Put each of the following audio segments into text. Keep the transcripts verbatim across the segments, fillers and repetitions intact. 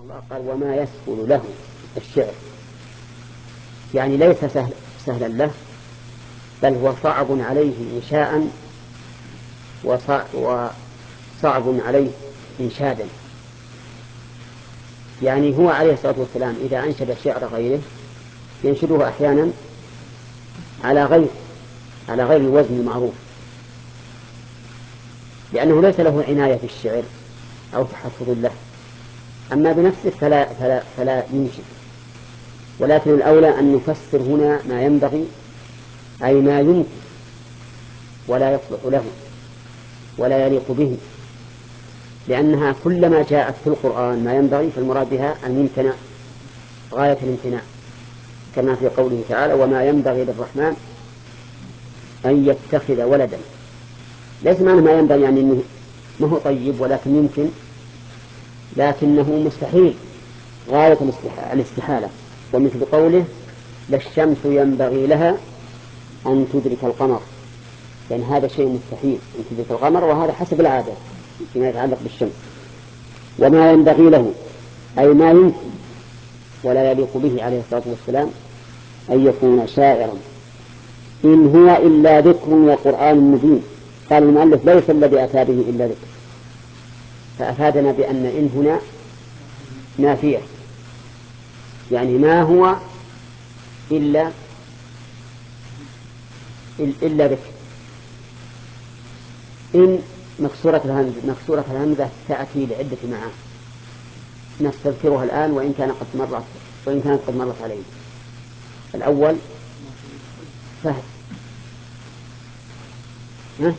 الله قال وما يسهل له الشعر، يعني ليس سهل سهلا له، بل هو صعب عليه إنشاء وصعب عليه إنشادا. يعني هو عليه الصلاة والسلام إذا أنشد شعر غيره ينشده أحيانا على غير على غير الوزن المعروف، لأنه ليس له عناية في الشعر أو تحفظ له. أما بنفسه فلا, فلا, فلا ينشد. ولكن الأولى أن نفسر هنا ما ينبغي، أي ما يمكن ولا يصلح له ولا يليق به، لأنها كلما جاءت في القرآن ما ينبغي فالمراد بها الممتنع غاية الامتناع، كما في قوله تعالى وما ينبغي للرحمن أن يتخذ ولدا. ليس معنى ما ينبغي يعني أنه ما هو طيب، ولكن يمكن، لكنه مستحيل غاية الاستحالة. ومثل قوله لا الشمس ينبغي لها أن تدرك القمر، لأن يعني هذا شيء مستحيل أن تدرك القمر، وهذا حسب العادة فيما يتعلق بالشمس. وما ينبغي له أي ما يمكن ولا يليق به عليه الصلاة والسلام أن يكون شاعرا، إن هو إلا ذكر وقرآن مبين. قال المؤلف ليس الذي أتى به إلا ذكر، فأفادنا بأن إن هنا نافية، يعني ما هو إلا إلا ذكر. إن مكسورة الهمزة مكسورة الهمزة تأتي لعدة معاني نستذكرها الآن وإن كان قد مرت وإن كانت قد مرت عليه. الأول فهم، ها؟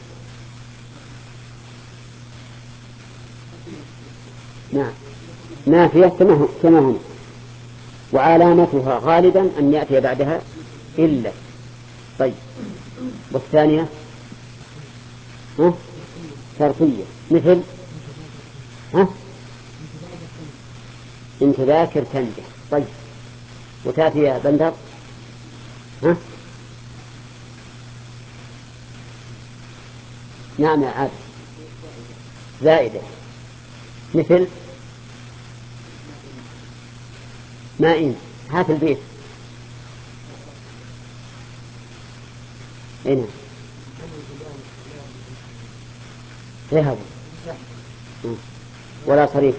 نعم نافية كما هم، وعلامتها غالبا أن يأتي بعدها إلا. طيب والثانية ها؟ شرطية مثل ها؟ إن تذاكر تنجح. طيب وتأتي يا بندر ها؟ نعم يا عادل زائدة مثل ما إن. هات البيت هنا ذهب ولا صريف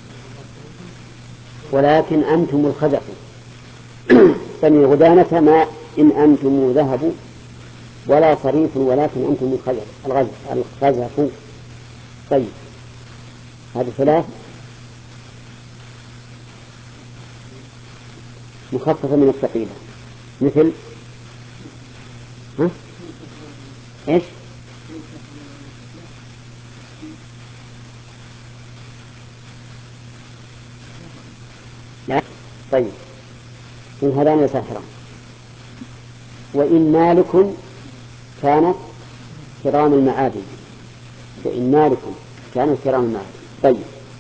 ولكن أنتم الخزف فمن غدانة ما إن أنتم ذهبوا ولا صريف ولكن أنتم الخزف الخزف. طيب هذه ثلاث مخففة من الثقيلة مثل ها؟ إيش؟ لا. طيب إن هذان يسافران. وإن مالك كانت كرام المعادن، وإن مالك كانت كرام المعادن. طيب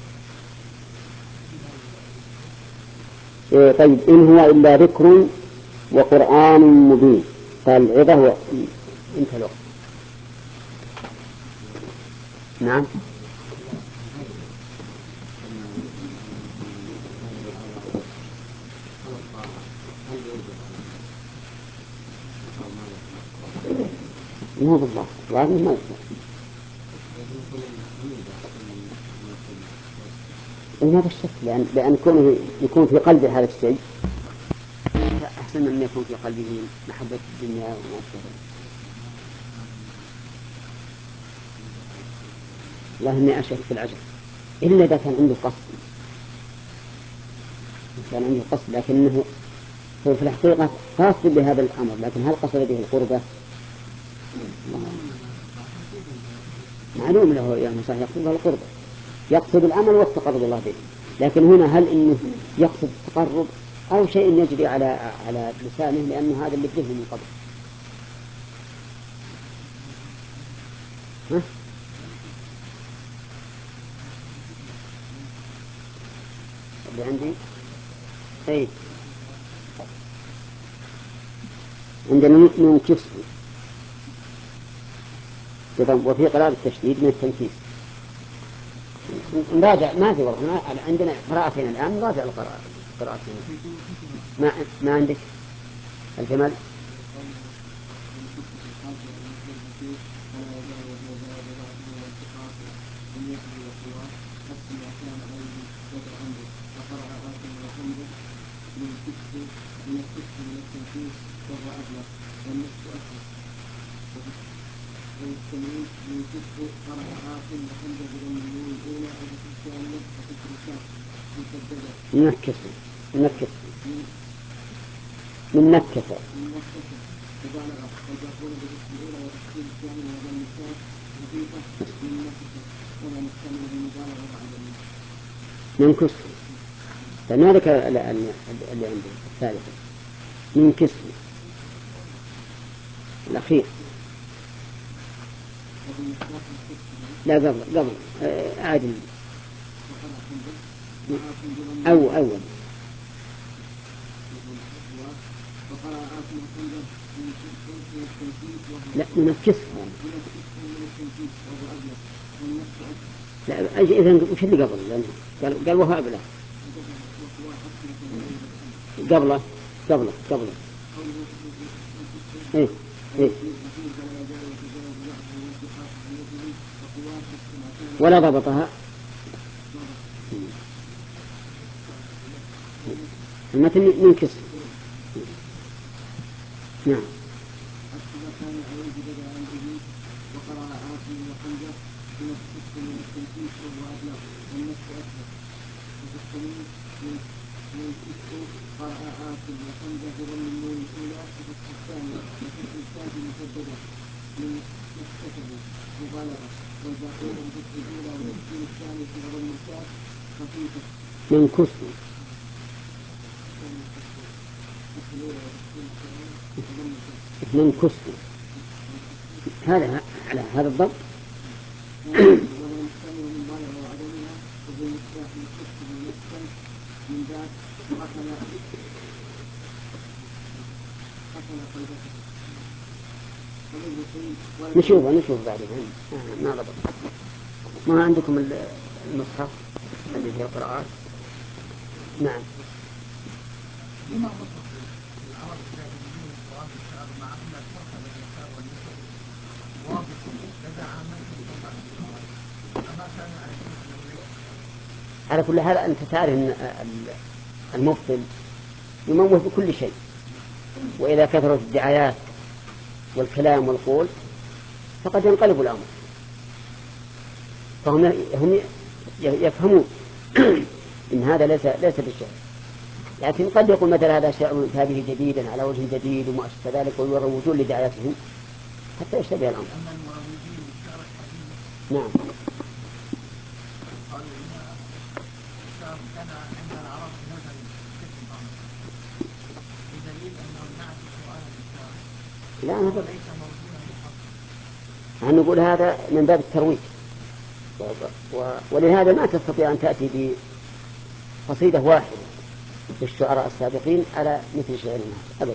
إيه طيب إن هو إلا ذكر وقرآن مبين. قال العظة هو انت الوقت. نعم مو بالله لازم ما يصير هذا الشك، لأن لأن كونه يكون في قلبه هذا الشيء أحسن من يكون في قلبه محبة الدنيا والشهوة. والله إني أشك في العجب إلا إذا كان عنده قصد، كان عنده قصد لكنه هو في الحقيقة قاصد بهذا الأمر، لكن هل قصد به القربة؟ معلوم له يا مصاحب يقصد به القربة، يقصد العمل والتقرب الله به. لكن هنا هل إنه يقصد التقرب أو شيء يجري على على لسانه لأنه هذا اللي بذهنه من قبل؟ ها؟ اللي عندي أي عندنا من كسر وفي قراءة التشديد من التنكيس. نراجع ما في والله عندنا قراءتين الآن نراجع القراءة قراءتين. ما ما عندك الجمال؟ نكس نكس من نكس من كسر. فما ذكر اللي عندي الثالث من كسر الأخير. لا قبل قبل عادل أو أول لا من الكسر. لا أجي إذن وش اللي قبل؟ قال قال وهو أبله قبله قبله قبله إيه إيه ولا ضبطها المتن من كسر. نعم. من كسر من كسر هذا على هذا الضبط. نشوف نشوف بعدين ما ضبط. ما عندكم المصحف اللي فيه القراءات؟ نعم. على كل حال أنت تعرف أن المبطل يموه بكل شيء، وإذا كثرت الدعايات والكلام والقول فقد ينقلب الأمر. فهم هم يفهمون إن هذا ليس ليس بالشعر، لكن قد يقول مثل هذا شعر هذه جديدا على وجه جديد وما أشبه ذلك ويروجون لدعاياتهم حتى يشتبه الأمر. نعم. لا هذا نقول هذا من باب الترويج، ولهذا ما تستطيع أن تأتي بقصيدة واحدة للشعراء السابقين على مثل شعرنا أبدا.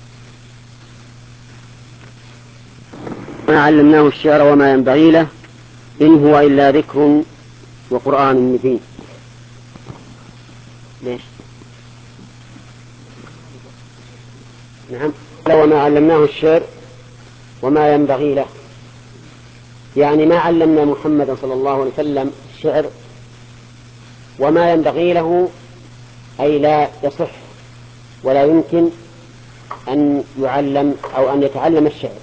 ما علمناه الشعر وما ينبغي له إن هو إلا ذكر وقرآن مبين. ليش؟ نعم. وما علمناه الشعر وما ينبغي له، يعني ما علمنا محمد صلى الله عليه وسلم الشعر وما ينبغي له، أي لا يصح ولا يمكن أن يعلم أو أن يتعلم الشعر،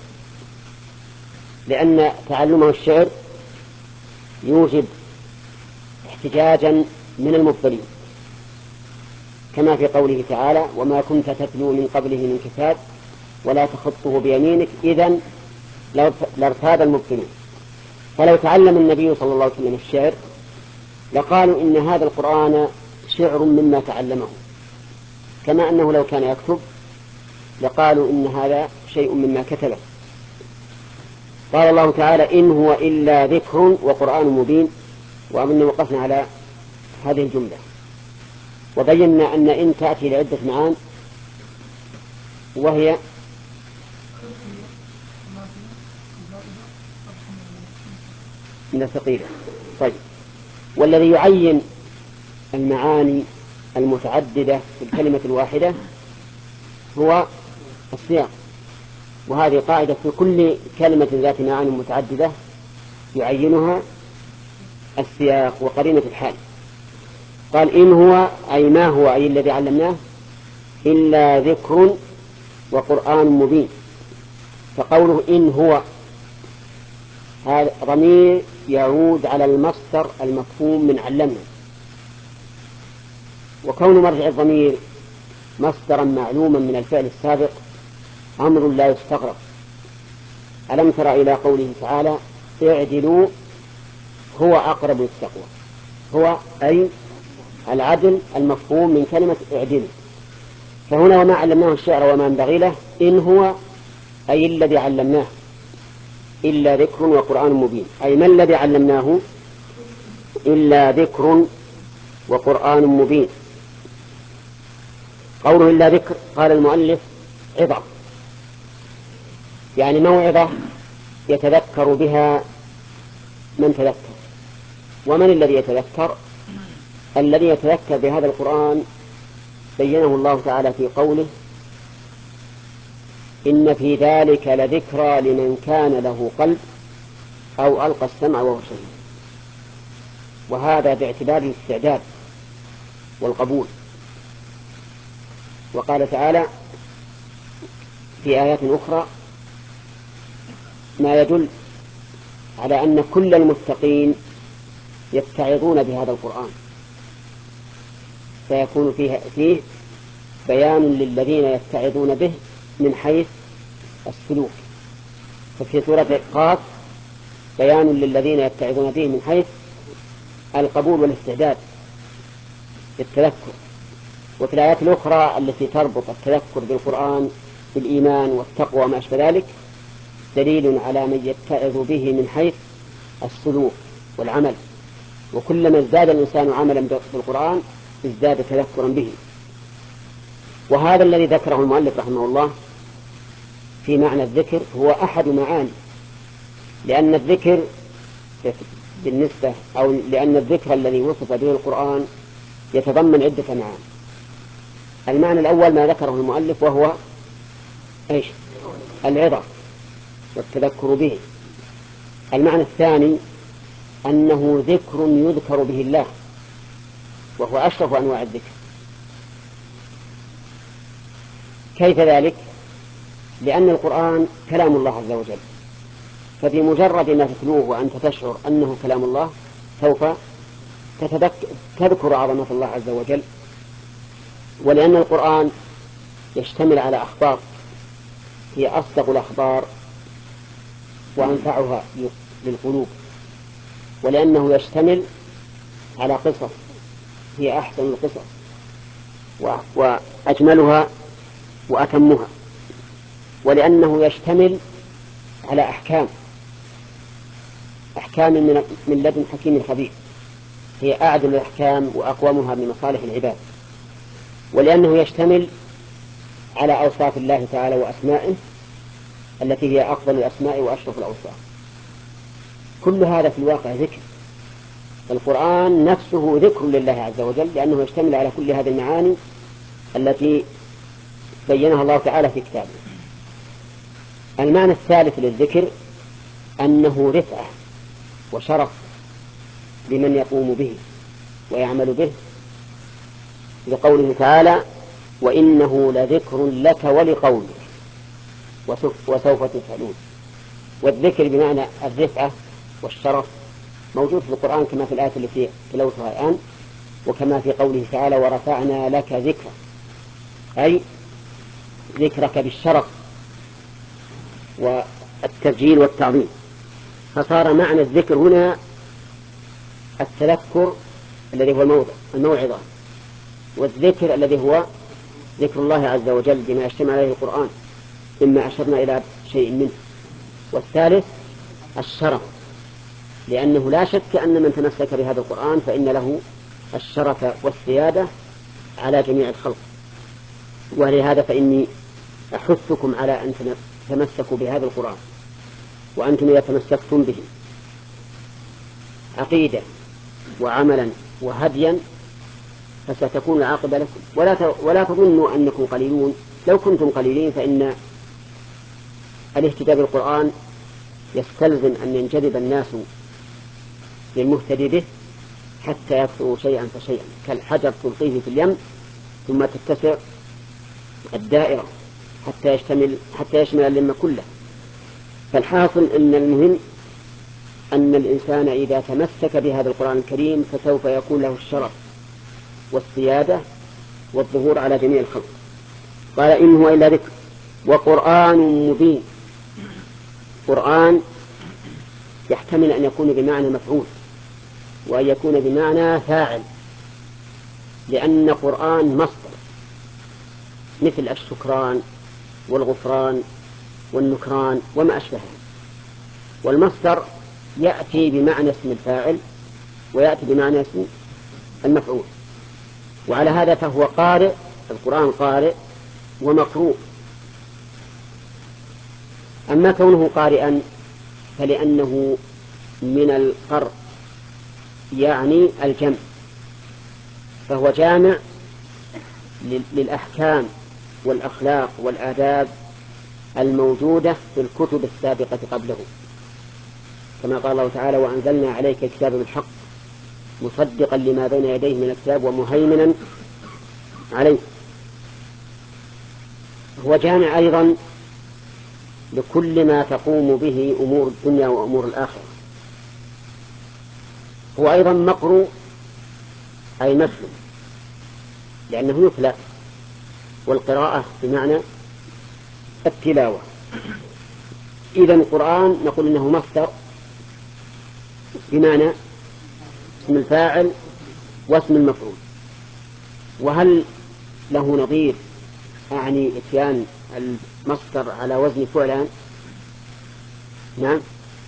لأن تعلمه الشعر يوجب احتجاجا من المبطلين، كما في قوله تعالى وما كنت تتلو من قبله من كتاب ولا تخطه بيمينك إذن لارتاب المبطلين. فلو تعلم النبي صلى الله عليه وسلم الشعر لقالوا إن هذا القرآن شعر مما تعلمه، كما أنه لو كان يكتب لقالوا إن هذا شيء مما كتبه. قال الله تعالى إن هو إلا ذكر وقرآن مبين، وأمنا وقفنا على هذه الجملة وبينا أن إن تأتي لعدة معان، وهي من الثقيلة. طيب والذي يعين المعاني المتعددة في الكلمة الواحدة هو السياق، وهذه قاعدة في كل كلمة ذات معاني متعددة يعينها السياق وقرينة الحال. قال إن هو أي ما هو أي الذي علمناه إلا ذكر وقرآن مبين. فقوله إن هو هذا ضمير يعود على المصدر المفهوم من علمنا، وكون مرجع الضمير مصدرا معلوما من الفعل السابق أمر لا يستغرب. ألم تر إلى قوله تعالى اعدلوا هو أقرب للتقوى، هو أي العدل المفهوم من كلمة اعدلوا. فهنا وما علمناه الشعر وما ينبغي له إن هو أي الذي علمناه إلا ذكر وقرآن مبين، أي ما الذي علمناه إلا ذكر وقرآن مبين. قوله إلا ذكر قال المؤلف عظة، يعني موعظة يتذكر بها من تذكر. ومن الذي يتذكر؟ الذي يتذكر بهذا القرآن بينه الله تعالى في قوله إن في ذلك لذكرى لمن كان له قلب أو ألقى السمع وهو شهيد. وهذا باعتبار الاستعداد والقبول. وقال تعالى في آيات أخرى ما يدل على أن كل المتقين يتعظون بهذا القرآن، فيكون فيه, فيه بيان للذين يتعظون به من حيث السلوك. ففي سورة قاف بيان للذين يتعظون به من حيث القبول والاستعداد للتذكر. وفي الآيات الأخرى التي تربط التذكر بالقرآن بالإيمان والتقوى وما أشبه ذلك دليل على من يتعظ به من حيث السلوك والعمل. وكلما ازداد الإنسان عملا بالقرآن ازداد تذكرا به. وهذا الذي ذكره المؤلف رحمه الله في معنى الذكر هو أحد معاني، لأن الذكر بالنسبة أو لأن الذكر الذي وصف به القرآن يتضمن عدة معاني. المعنى الأول ما ذكره المؤلف وهو إيش؟ العظة والتذكر به. المعنى الثاني أنه ذكر يذكر به الله وهو أشرف أنواع الذكر. كيف ذلك؟ لأن القرآن كلام الله عز وجل، فبمجرد ما تتلوه وأنت تشعر أنه كلام الله سوف تذكر عظمة الله عز وجل. ولأن القرآن يشتمل على أخبار هي أصدق الأخبار وأنفعها للقلوب، ولأنه يشتمل على قصص هي أحسن القصص وأجملها وأتمها، ولأنه يشتمل على أحكام أحكام من لدن حكيم خبير هي أعدل الأحكام وأقومها بمصالح العباد، ولأنه يشتمل على أوصاف الله تعالى وأسمائه التي هي أفضل الأسماء وأشرف الأوصاف. كل هذا في الواقع ذكر. القرآن نفسه ذكر لله عز وجل لأنه يشتمل على كل هذه المعاني التي بينها الله تعالى في كتابه. المعنى الثالث للذكر أنه رفعة وشرف لمن يقوم به ويعمل به، لقوله تعالى وإنه لذكر لك ولقومك وسوف تسألون. والذكر بمعنى الرفعة والشرف موجود في القرآن كما في الآية التي تلوتها الآن، وكما في قوله تعالى ورفعنا لك ذكرك، أي ذكرك بالشرف والتسجيل والتعظيم. فصار معنى الذكر هنا التذكر الذي هو الموضع الموعظة، والذكر الذي هو ذكر الله عز وجل بما يشتمل عليه القرآن مما أشرنا إلى شيء منه. والثالث الشرف، لأنه لا شك أن من تمسك بهذا القرآن فإن له الشرف والسيادة على جميع الخلق. ولهذا فإني أحثكم على أن تمسكوا بهذا القرآن، وأنتم إذا تمسكتم به عقيدة وعملا وهديا فستكون العاقبة لكم. ولا ولا تظنوا أنكم قليلون، لو كنتم قليلين فإن الاهتداء بالقرآن يستلزم أن ينجذب الناس للمهتدي به حتى يكثروا شيئا فشيئا، كالحجر تلقيه في اليم ثم تتسع الدائرة حتى يشتمل حتى يشمل اللم كله. فالحاصل أن المهم أن الإنسان إذا تمسك بهذا القرآن الكريم فسوف يكون له الشرف والسيادة والظهور على جميع الخلق. قال إن هو إلا ذكر وقرآن مبين. قرآن يحتمل أن يكون بمعنى مفعول وأن يكون بمعنى فاعل، لأن قرآن مصدر مثل الشكران والغفران والنكران وما أشبهه، والمصدر يأتي بمعنى اسم الفاعل ويأتي بمعنى اسم المفعول. وعلى هذا فهو قارئ، القرآن قارئ ومقروء. أما كونه قارئا فلأنه من القرء يعني الجمع، فهو جامع للأحكام والأخلاق والآداب الموجودة في الكتب السابقة قبله، كما قال الله تعالى وأنزلنا عليك الكتاب بالحق مصدقا لما بين يديه من الكتاب ومهيمنا عليه. هو جامع أيضا لكل ما تقوم به أمور الدنيا وأمور الآخرة. هو أيضا مقروء أي مثل، لأنه يتلى، والقراءة بمعنى التلاوة. إذا القرآن نقول إنه مصدر بمعنى اسم الفاعل واسم المفعول. وهل له نظير أعني إتيان المصدر على وزن فعلان؟ نعم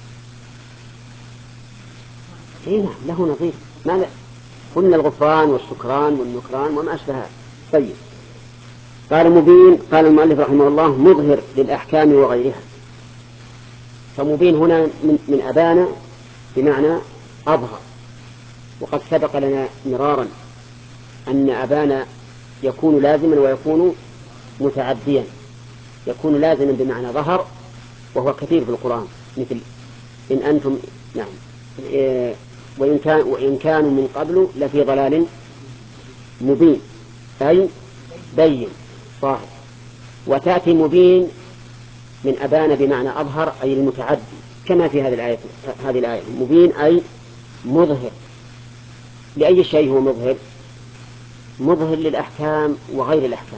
إيه نعم له نظير. ماذا قلنا؟ الغفران والشكران والنكران وما أشبهها. طيب قال مبين. قال المؤلف رحمه الله مظهر للأحكام وغيرها. فمبين هنا من, من أبان بمعنى أظهر، وقد سبق لنا مرارا أن أبان يكون لازما ويكون متعديا. يكون لازما بمعنى ظهر وهو كثير في القرآن، مثل إن أنتم نعم إيه وإن, كان وإن كانوا من قبل لفي ضلال مبين أي بين ظاهر. وتأتي مبين من أبان بمعنى أظهر أي المتعدي، كما في هذه الآية. هذه الآية مبين أي مظهر. لأي شيء هو مظهر؟ مظهر للأحكام وغير الأحكام،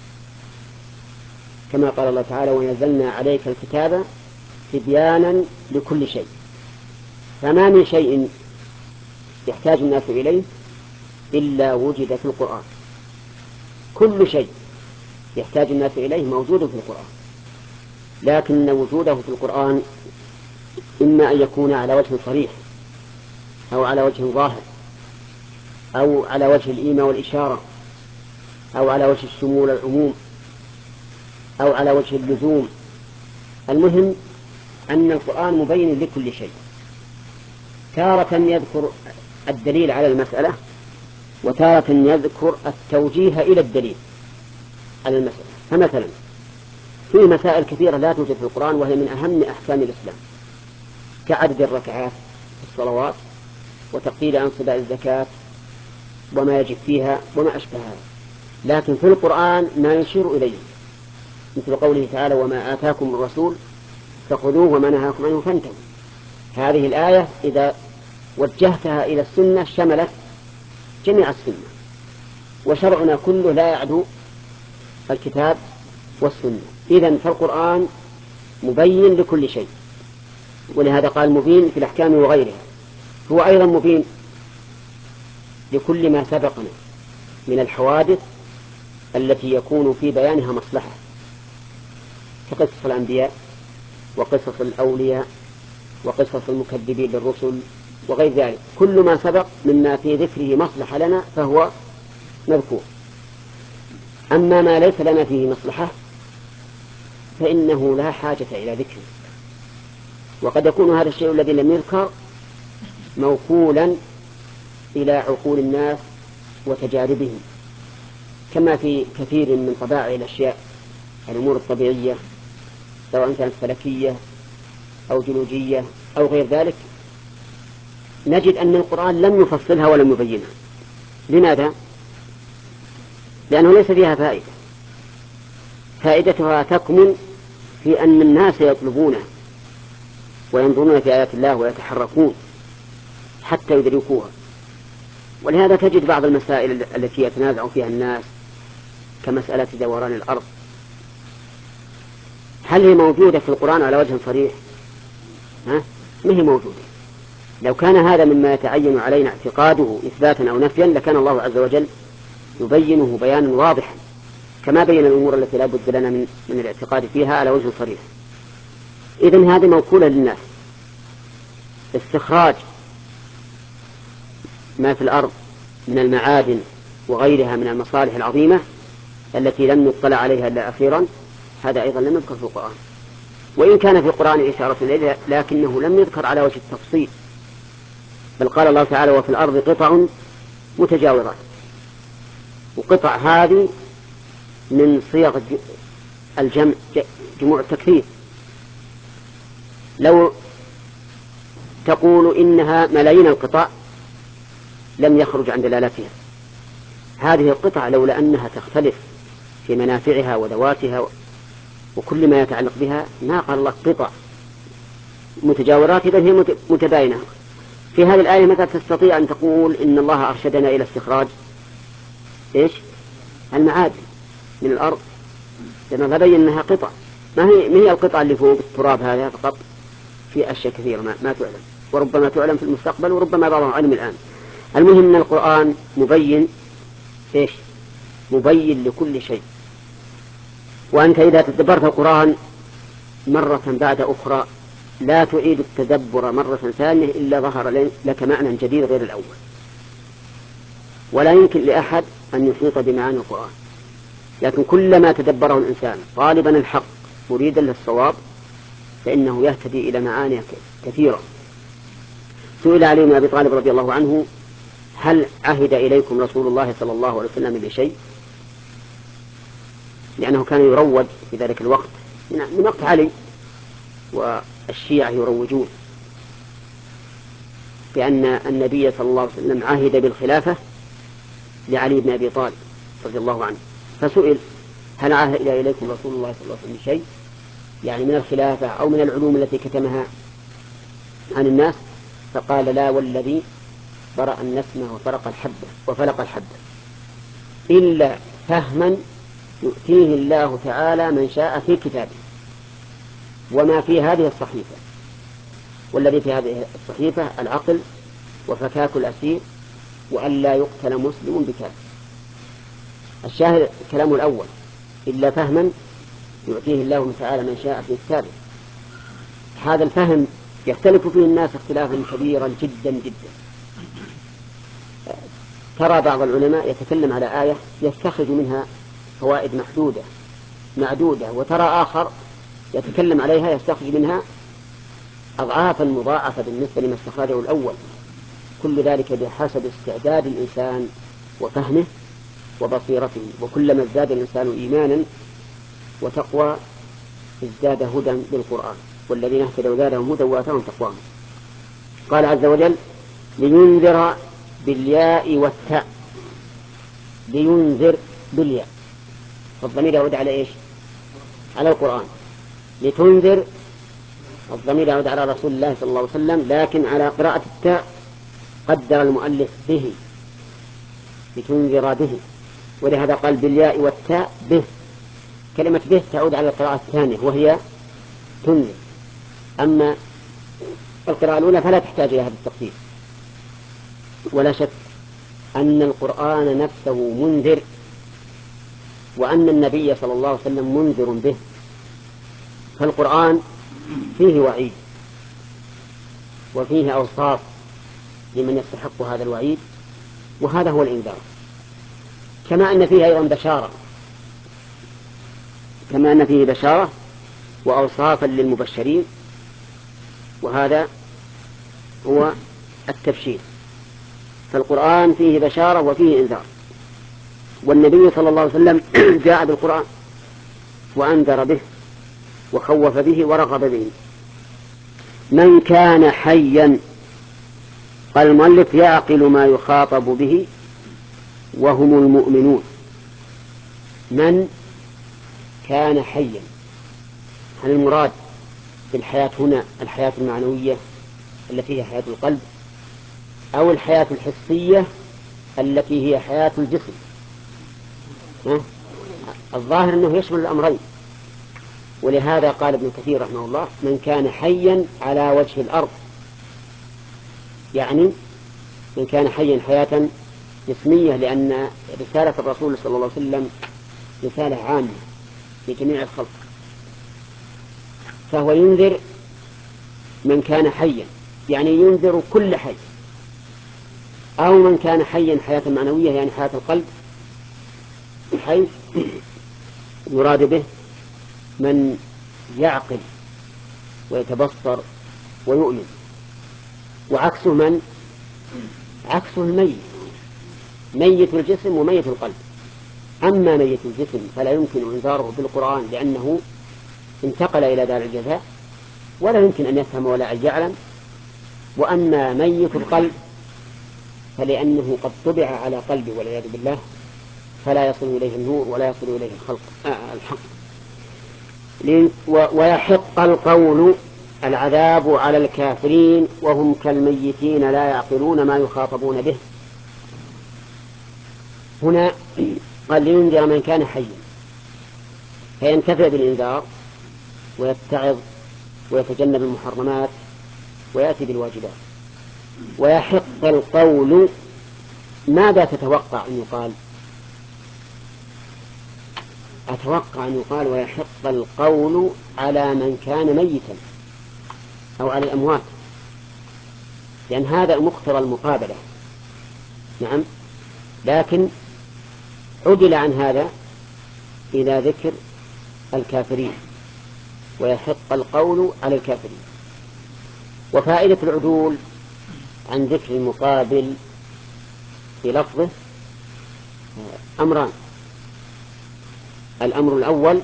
كما قال الله تعالى ونزلنا عليك الكتاب تبيانا لكل شيء. فما من شيء يحتاج الناس إليه إلا وجد في القرآن. كل شيء يحتاج الناس إليه موجود في القرآن، لكن وجوده في القرآن إما أن يكون على وجه صريح أو على وجه ظاهر أو على وجه الإيماء والإشارة أو على وجه الشمول العموم أو على وجه اللزوم. المهم أن القرآن مبين لكل شيء. تارة يذكر الدليل على المسألة، وتارة يذكر التوجيه إلى الدليل على المسألة. فمثلا في مسائل كثيرة لا توجد في القرآن وهي من أهم أحكام الإسلام، كعدد الركعات في الصلوات وتقليل أنصباء الزكاة وما يجب فيها وما أشبهها، لكن في القرآن ما يشير إليه، مثل قوله تعالى وما آتاكم الرسول فخذوه وما نهاكم عنه فانتهوا. هذه الآية إذا وجهتها إلى السنة شملت جميع السنة، وشرعنا كله لا يعدو الكتاب والسنة. إذن فالقرآن مبين لكل شيء، ولهذا قال مبين في الأحكام وغيرها. هو أيضا مبين لكل ما سبقنا من الحوادث التي يكون في بيانها مصلحة، كقصص الأنبياء وقصص الأولياء وقصص المكذبين للرسل وغير ذلك. كل ما سبق مما في ذكره مصلحة لنا فهو مذكور. أما ما ليس لنا فيه مصلحة فإنه لا حاجة إلى ذكره. وقد يكون هذا الشيء الذي لم يذكر موكولا إلى عقول الناس وتجاربهم، كما في كثير من طبائع الأشياء، الأمور الطبيعية سواء كانت فلكية أو جيولوجية أو غير ذلك، نجد أن القرآن لم يفصلها ولم يبينها. لماذا؟ لأنه ليس فيها فائدة. فائدتها تكمن في أن الناس يطلبونه وينظرون في آيات الله ويتحركون حتى يدركوها. ولهذا تجد بعض المسائل التي يتنازع فيها الناس كمسألة دوران الأرض، هل هي موجودة في القرآن على وجه صريح؟ ها؟ ما هي موجودة. لو كان هذا مما يتعين علينا اعتقاده إثباتا أو نفيا لكان الله عز وجل يبينه بيانا واضحا، كما بين الأمور التي لا بد لنا من, من الاعتقاد فيها على وجه صريح. إذن هذه موكولة للناس، استخراج ما في الأرض من المعادن وغيرها من المصالح العظيمة التي لم نطلع عليها إلا أخيرا، هذا أيضا لم يذكر في القرآن، وإن كان في القرآن إشارة إليه لكنه لم يذكر على وجه التفصيل، بل قال الله تعالى وفي الأرض قطع متجاورات. وقطع هذه من صيغ الجمع، جموع التكثير. لو تقول إنها ملايين القطع لم يخرج عن دلالتها. هذه القطع لولا أنها تختلف في منافعها وذواتها وكل ما يتعلق بها ما قال الله قطع متجاورات، إذن هي متباينة. في هذه الآية متى تستطيع أن تقول إن الله أرشدنا إلى استخراج إيش المعادن من الأرض؟ لأنه تبين أنها قطع، ما هي, ما هي القطع اللي فوق التراب هذا فقط، في أشياء كثيرة ما, ما تعلم، وربما تعلم في المستقبل وربما بعضهم علم الآن. المهم أن القرآن مبين إيش؟ مبين لكل شيء. وأنت إذا تدبرت القرآن مرة بعد أخرى لا تعيد التدبر مرة ثانية إلا ظهر لك معنى جديد غير الأول. ولا يمكن لأحد أن يحيط بمعاني القرآن، لكن كلما تدبره الإنسان طالبا الحق مريدا للصواب فإنه يهتدي إلى معاني كثيرة. سئل علي بن أبي طالب رضي الله عنه هل عهد إليكم رسول الله صلى الله عليه وسلم بشيء؟ لأنه كان يروج في ذلك الوقت من وقت علي، والشيعة يروجون بأن النبي صلى الله عليه وسلم عهد بالخلافة لعلي بن أبي طالب رضي الله عنه. فسئل هل عهد إليكم رسول الله صلى الله عليه وسلم بشيء، يعني من الخلافة أو من العلوم التي كتمها عن الناس؟ فقال لا والذي برأ النسمة وفرق الحبة وفلق الحبة إلا فهما يؤتيه الله تعالى من شاء في كتابه وما في هذه الصحيفة. والذي في هذه الصحيفة العقل وفكاك الأسير وأن لا يقتل مسلم بكافر. الشاهد كلامه الأول إلا فهما يؤتيه الله تعالى من شاء في كتابه. هذا الفهم يختلف فيه الناس اختلافا كبيرا جدا جدا. ترى بعض العلماء يتكلم على آية يستخرج منها فوائد محدودة معدودة، وترى آخر يتكلم عليها يستخرج منها أضعافا مضاعفة بالنسبة لما استخرجه الأول. كل ذلك بحسب استعداد الإنسان وفهمه وبصيرته، وكلما ازداد الإنسان إيمانا وتقوى ازداد هدى بالقرآن، والذين اهتدوا زادهم هدى وآتاهم تقواهم. قال عز وجل لينذر بالياء والتاء. لينذر بالياء، الضمير يعود على إيش؟ على القرآن. لتنذر الضمير يعود على رسول الله صلى الله عليه وسلم، لكن على قراءة التاء قدر المؤلف به لتنذر به، ولهذا قال بالياء والتاء به. كلمة به تعود على القراءة الثانية وهي تنذر، أما القراءة الأولى فلا تحتاج إلى هذا التقدير. ولا شك أن القرآن نفسه منذر، وأن النبي صلى الله عليه وسلم منذر به. فالقرآن فيه وعيد وفيه أوصاف لمن يستحق هذا الوعيد، وهذا هو الإنذار. كما أن فيه أيضا بشارة، كما أن فيه بشارة وأوصافا للمبشرين، وهذا هو التبشير. فالقرآن فيه بشارة وفيه إنذار، والنبي صلى الله عليه وسلم جاء بالقرآن وأنذر به وخوف به ورغب به. من كان حيا، قال المؤلف يعقل ما يخاطب به وهم المؤمنون. من كان حيا، هل المراد بالحياة هنا الحياة المعنوية التي هي حياة القلب، أو الحياة الحسية التي هي حياة الجسم؟ الظاهر أنه يشمل الأمرين، ولهذا قال ابن كثير رحمه الله من كان حيا على وجه الأرض، يعني من كان حيا حياة جسمية، لأن رسالة الرسول صلى الله عليه وسلم رسالة عامة لجميع الخلق، فهو ينذر من كان حيا، يعني ينذر كل حي، أو من كان حيا حياة معنوية يعني حياة القلب، حيث يراد به من يعقل ويتبصر ويؤمن، وعكسه من عكسه الميت، ميت الجسم وميت القلب. أما ميت الجسم فلا يمكن إنذاره بالقرآن لأنه انتقل إلى دار الجزاء ولا يمكن أن يفهم ولا أن يعلم. وأما ميت القلب فلأنه قد طبع على قلبه والعياذ بالله، فلا يصل إليه النور ولا يصل إليه الخلق آه الحق. ويحق القول العذاب على الكافرين وهم كالميتين لا يعقلون ما يخاطبون به. هنا قال لينذر من كان حيا، فينتفع بالإنذار ويتعظ ويتجنب المحرمات ويأتي بالواجبات. ويحق القول، ماذا تتوقع أن يقال؟ أتوقع أن يقال ويحق القول على من كان ميتا أو على الأموات، لأن هذا مقتضى المقابلة. نعم، لكن عدل عن هذا إلى ذكر الكافرين، ويحق القول على الكافرين. وفائدة العدول عن ذكر المقابل في لفظه أمران. الأمر الأول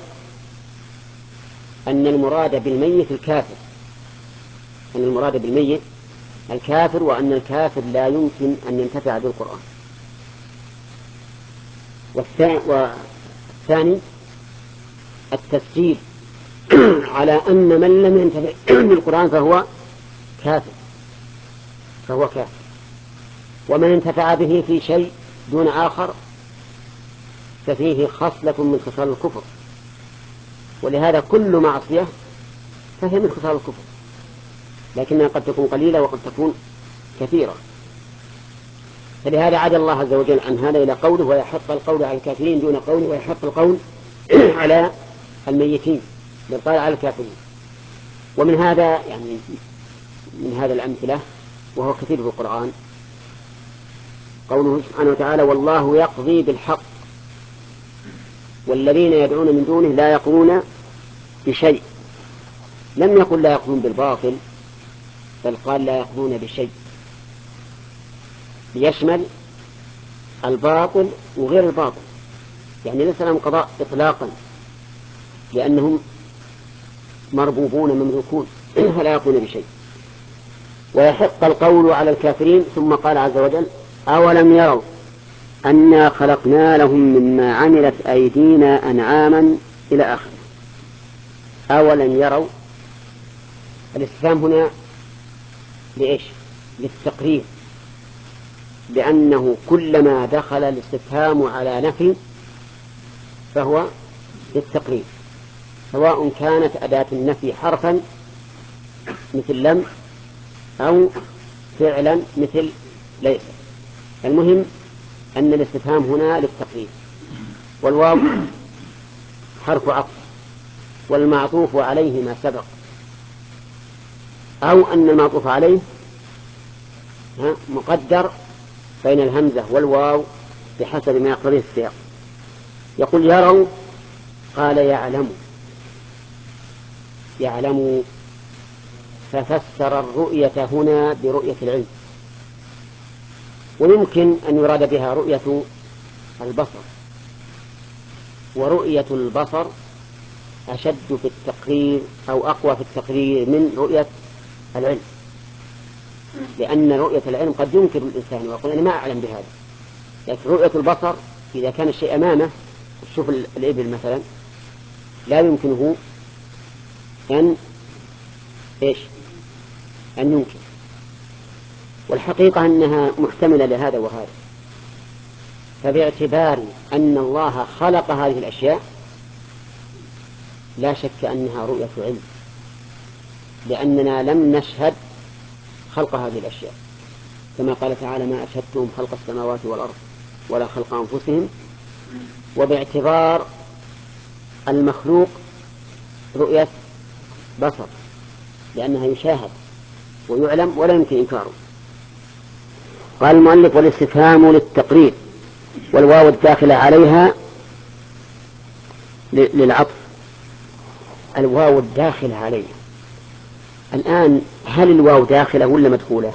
أن المراد بالميت الكافر، أن المراد بالميت الكافر، وأن الكافر لا يمكن أن ينتفع بالقرآن. والثاني التسجيل على أن من لم ينتفع بالقرآن فهو كافر، فهو كافر، ومن انتفع به في شيء دون آخر ففيه خصلة من خصال الكفر. ولهذا كل معصية فهي من خصال الكفر، لكنها قد تكون قليلة وقد تكون كثيرة. فلهذا عاد الله عز وجل عن هذا إلى قوله ويحق القول على الكافرين دون قوله ويحق القول على الميتين، بل قال على الكافرين. ومن هذا يعني من هذا الأمثلة وهو كثير في القرآن قوله سبحانه وتعالى والله يقضي بالحق والذين يدعون من دونه لا يقضون بشيء. لم يقل لا يقضون بالباطل، بل قال لا يقضون بشيء، ليشمل الباطل وغير الباطل، يعني ليس لهم قضاء إطلاقا لأنهم مربوبون مملوكون فلا يقضون بشيء. ويحق القول على الكافرين. ثم قال عز وجل أولم يروا أنا خلقنا لهم مما عملت أيدينا أنعاما إلى آخره. أولم يروا، الاستفهام هنا لإيش؟ للتقرير، لأنه كلما دخل الاستفهام على نفي فهو للتقرير، سواء كانت أداة النفي حرفا مثل لم أو فعلا مثل ليس. المهم أن الاستفهام هنا للتقرير. والواو حرف عطف والمعطوف عليه ما سبق، أو أن المعطوف عليه مقدر بين الهمزة والواو بحسب ما يقتضيه السياق. يقول يروا، قال يعلم، يعلم، ففسر الرؤية هنا برؤية العلم، ويمكن أن يراد بها رؤية البصر، ورؤية البصر أشد في التقرير أو أقوى في التقرير من رؤية العلم، لأن رؤية العلم قد ينكر الإنسان ويقول أنا ما أعلم بهذا، لكن رؤية البصر إذا كان الشيء أمامه، شوف الإبل مثلا لا يمكنه أن إيش أن ينكر، والحقيقة أنها محتملة لهذا وهذا. فباعتبار أن الله خلق هذه الأشياء لا شك أنها رؤية علم، لأننا لم نشهد خلق هذه الأشياء، كما قال تعالى ما أشهدتهم خلق السماوات والأرض ولا خلق أنفسهم. وباعتبار المخلوق رؤية بصر، لأنها يشاهد ويعلم ولا يمكن إنكاره. قال المؤلف والاستفهام للتقرير، والواو الداخلة عليها للعطف، الواو الداخلة عليها. الآن هل الواو داخلة ولا مدخولة؟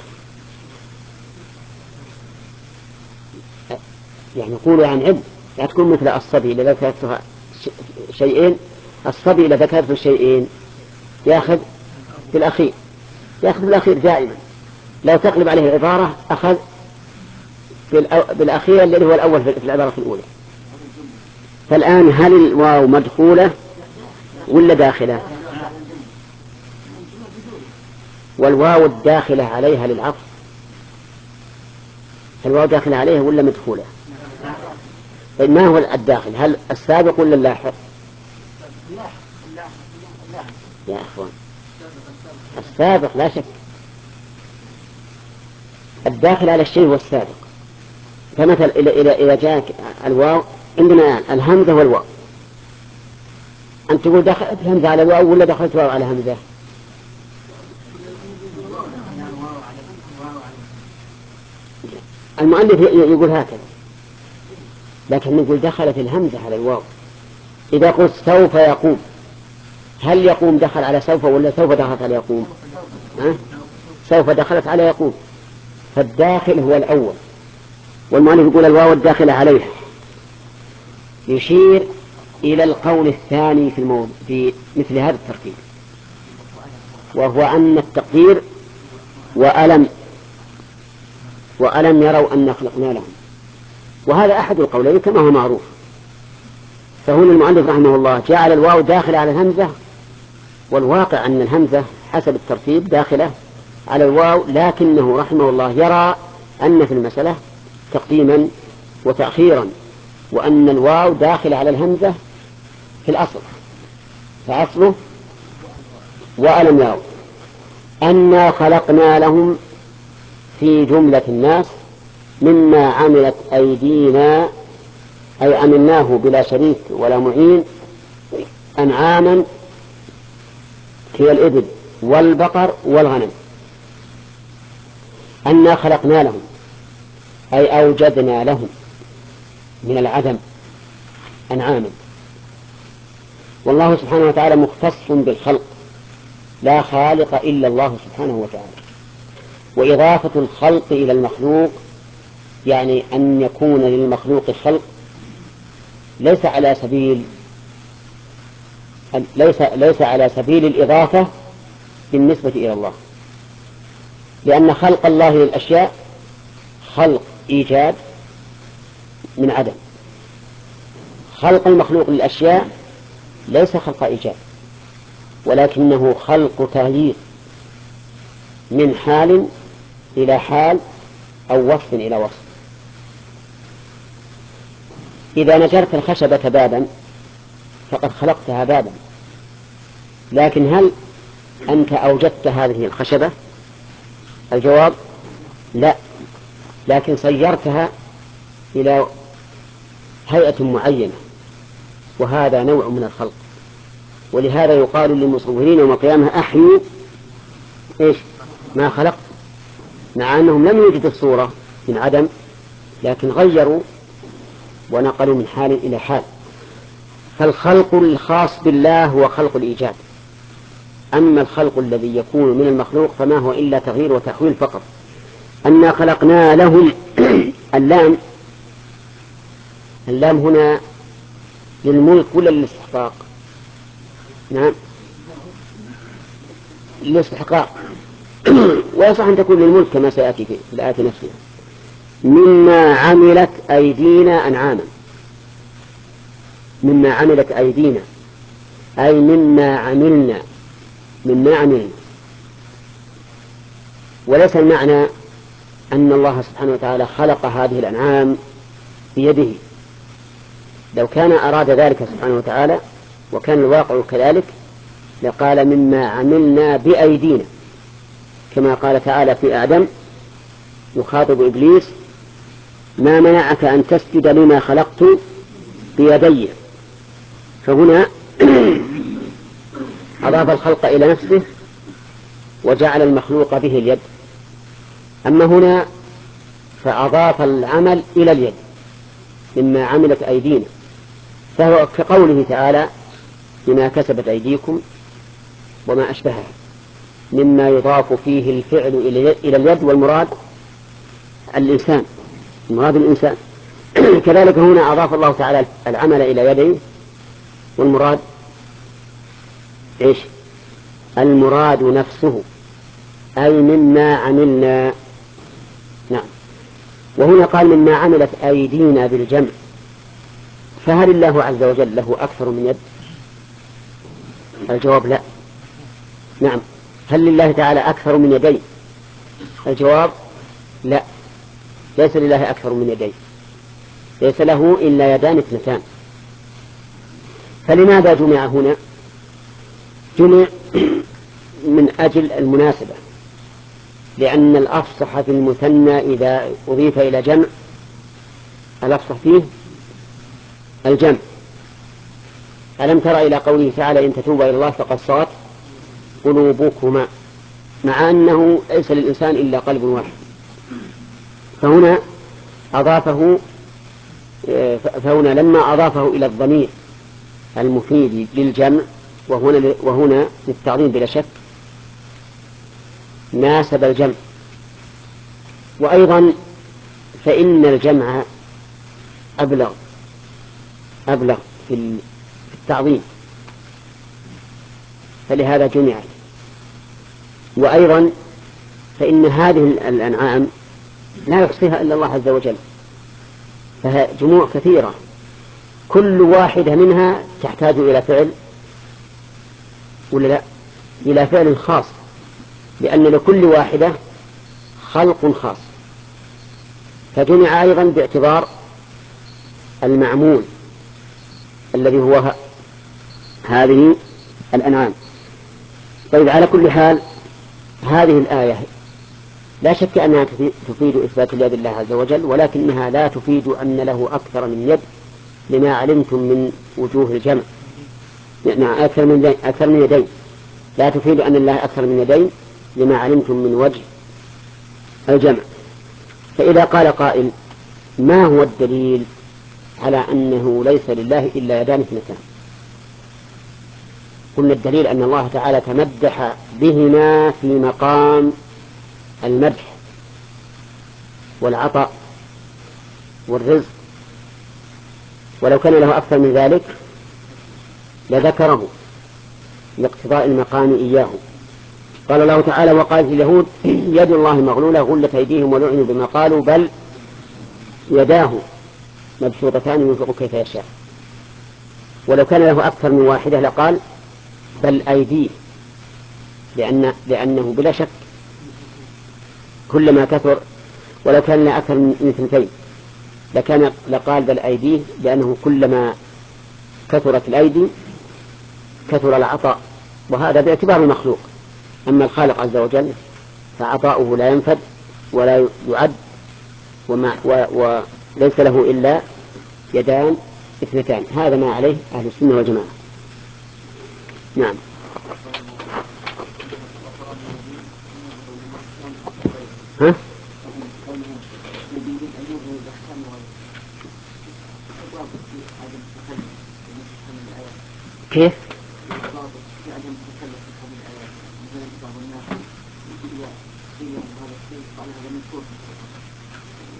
يعني يقولوا عن علم لا تكون مثل الصبي إذا ذكرت شيئين، الصبي إذا ذكرت شيئين يأخذ في الأخير، يأخذ في الأخير دائما، لو تقلب عليه العبارة أخذ بالأخير الذي هو الأول في العبارة الأولى. فالآن هل الواو مدخولة ولا داخلة؟ والواو الداخلة عليها للعطف، الواو داخلة عليها ولا مدخولة؟ ما هو الداخل، هل السابق ولا اللاحق؟ يا أخوان السابق لا شك، الداخل على الشيء هو السابق. فمثل إذا جاءك الواو عندنا الآن الهمزة والواو، أن تقول دخلت همزة على الواو ولا دخلت واو على همزة؟ المؤلف يقول هكذا، لكن نقول دخلت الهمزة على الواو. إذا قلت سوف يقوم، هل يقوم دخل على سوف ولا سوف دخلت على يقوم؟ أه؟ سوف دخلت على يقوم، فالداخل هو الأول. والمؤلف يقول الواو الداخل عليها، يشير إلى القول الثاني في الموضوع في مثل هذا الترتيب، وهو أن التقدير وألم وألم يروا أن خلقنا لهم، وهذا أحد القولين كما هو معروف. فهنا المؤلف رحمه الله جعل الواو داخل على الهمزة، والواقع أن الهمزة حسب الترتيب داخلة على الواو، لكنه رحمه الله يرى أن في المسألة تقديما وتأخيرا، وأن الواو داخل على الهمزة في الأصل، فأصله وألم يروا أنا خلقنا لهم في جملة الناس مما عملت أيدينا، أي عملناه بلا شريك ولا معين، أنعاما هي الإبل والبقر والغنم. أنا خلقنا لهم أي أوجدنا لهم من العدم أنعاما. والله سبحانه وتعالى مختص بالخلق، لا خالق إلا الله سبحانه وتعالى. وإضافة الخلق إلى المخلوق يعني أن يكون للمخلوق خلق ليس على سبيل ليس ليس على سبيل الإضافة بالنسبة إلى الله، لأن خلق الله للأشياء خلق إيجاد من عدم، خلق المخلوق للأشياء ليس خلق إيجاد، ولكنه خلق تغيير من حال إلى حال أو وصف إلى وصف. إذا نجرت الخشبة بابا فقد خلقتها بابا، لكن هل أنت أوجدت هذه الخشبة؟ الجواب لا، لكن صيرتها إلى هيئة معينة، وهذا نوع من الخلق. ولهذا يقال للمصورين يوم القيامة أحيوا إيش ما خلقت، مع أنهم لم يوجدوا الصورة من عدم، لكن غيروا ونقلوا من حال إلى حال. فالخلق الخاص بالله هو خلق الإيجاد، أما الخلق الذي يكون من المخلوق فما هو إلا تغيير وتحويل فقط. أنا خلقنا لهم اللام اللام هنا للملك ولا للاستحقاق؟ نعم للاستحقاق. ويصح أن تكون للملك كما سيأتي في الآية نفسها. مما عملت أيدينا أنعاما، مما عملت أيدينا أي مما عملنا، مما عملنا. وليس المعنى أن الله سبحانه وتعالى خلق هذه الأنعام بيده، لو كان أراد ذلك سبحانه وتعالى وكان الواقع كذلك لقال مما عملنا بأيدينا، كما قال تعالى في آدم يخاطب إبليس ما منعك أن تسجد لما خلقت بيدي. فهنا أضاف الخلق إلى نفسه وجعل المخلوق به اليد. أما هنا فأضاف العمل إلى اليد مما عملت أيدينا، فهو كقوله تعالى بما كسبت أيديكم وما أشبهها، مما يضاف فيه الفعل إلى اليد، والمراد الإنسان، المراد الإنسان. كذلك هنا أضاف الله تعالى العمل إلى يديه، والمراد إيش؟ المراد نفسه، أي مما عملنا. نعم. وهنا قال مما عملت أيدينا بالجمع، فهل الله عز وجل له أكثر من يد؟ الجواب لا. نعم. هل لله تعالى أكثر من يدين؟ الجواب لا، ليس لله أكثر من يدين، ليس له إلا يدان اثنتان. فلماذا جمع هنا؟ جمع من أجل المناسبة، لأن الأفصح في المثنى إذا أضيف إلى جمع الأفصح فيه الجمع. ألم تر إلى قوله تعالى إن تتوبا إلى الله فقد صغت قلوبكما، مع أنه ليس للإنسان إلا قلب واحد. فهنا أضافه فهنا لما أضافه إلى الضمير المفيد للجمع وهنا, وهنا للتعظيم بلا شك ناسب الجمع. وأيضا فإن الجمع أبلغ أبلغ في التعظيم، فلهذا جمعت. وأيضا فإن هذه الأنعام لا يحصيها إلا الله عز وجل، فهي جموع كثيرة، كل واحدة منها تحتاج إلى فعل ولا لا؟ إلى فعل خاص، لأن لكل واحدة خلق خاص. فجمع أيضا باعتبار المعمول الذي هو هذه الأنعام. طيب، على كل حال هذه الآية لا شك أنها تفيد إثبات اليد لله عز وجل، ولكنها لا تفيد أن له أكثر من يد لما علمتم من وجوه الجمع، يعني أكثر من أكثر من يدين. لا تفيد أن الله أكثر من يدين لما علمتم من وجه الجمع. فإذا قال قائل ما هو الدليل على أنه ليس لله إلا يدان اثنتان؟ قلنا الدليل أن الله تعالى تمدح بهما في مقام المدح والعطاء والرزق، ولو كان له أكثر من ذلك لذكره لاقتضاء المقام إياه. قال الله تعالى وقالت اليهود يد الله مغلولة غلت أيديهم ولعنوا بما قالوا بل يداه مبسوطتان ينفق كيف يشاء. ولو كان له أكثر من واحدة لقال بل أيديه، لأن لأنه بلا شك كلما كثر، ولو كان له أكثر من اثنتين لكان لقال بل أيديه، لأنه كلما كثرت الأيدي كثر العطاء، وهذا باعتبار المخلوق. أما الخالق عز وجل فعطاؤه لا ينفد ولا يعد، وما و وليس له إلا يدان اثنتان. هذا ما عليه أهل السنة والجماعة. نعم. ها؟ كيف؟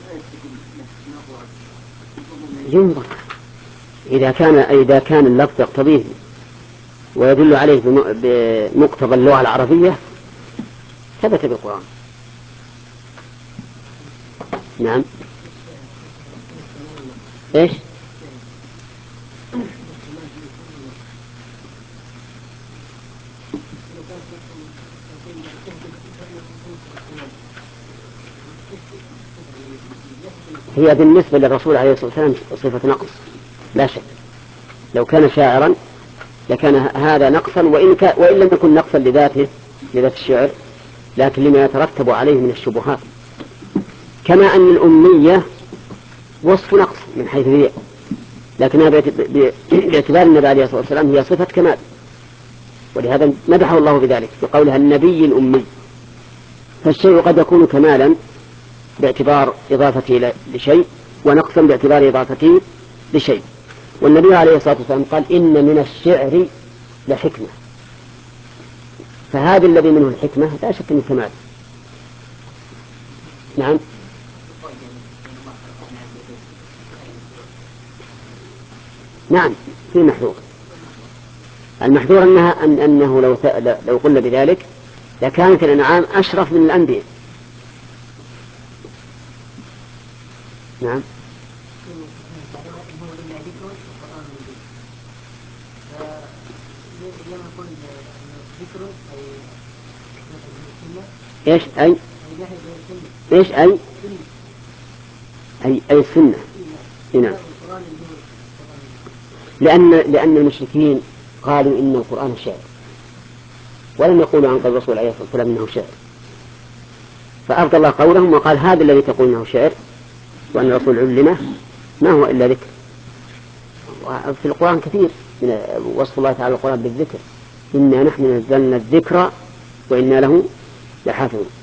ينظر إذا كان إذا كان اللفظ يقتضيه ويدل عليه بمقتضى اللغة العربية ثبت بالقرآن. نعم. إيش؟ هي بالنسبة للرسول عليه الصلاة والسلام صفة نقص لا شك. لو كان شاعرا لكان هذا نقصا، وإن, وإن لم يكن نقصا لذاته لذات الشعر، لكن لما يترتب عليه من الشبهات. كما أن الأمية وصف نقص من حيث هي، لكنها باعتبار النبي عليه الصلاة والسلام هي صفة كمال، ولهذا مدحه الله بذلك بقولها النبي الأمي. فالشيء قد يكون كمالا باعتبار إضافته لشيء، ونقصا باعتبار إضافته لشيء. والنبي عليه الصلاة والسلام قال إن من الشعر لحكمة، فهذا الذي منه الحكمة لا شك أنه كمال. نعم. نعم في محذور. المحذور أنها أن أنه لو لو قلنا بذلك لكانت الأنعام أشرف من الأنبياء. نعم. إيش أي إيش أي أي أي السنة. نعم. لأن لأن المشركين قالوا إن القرآن شعر، ولم يقولوا عن قول الرسول عليه الصلاة والسلام إنه شعر، فأفضل الله قولهم وقال هذا الذي تقول إنه شعر وأن الرسول علمه ما هو إلا ذكر. وفي القرآن كثير من وصف الله تعالى القرآن بالذكر، إنا نحن نزلنا الذكر وإنا له لحافظون.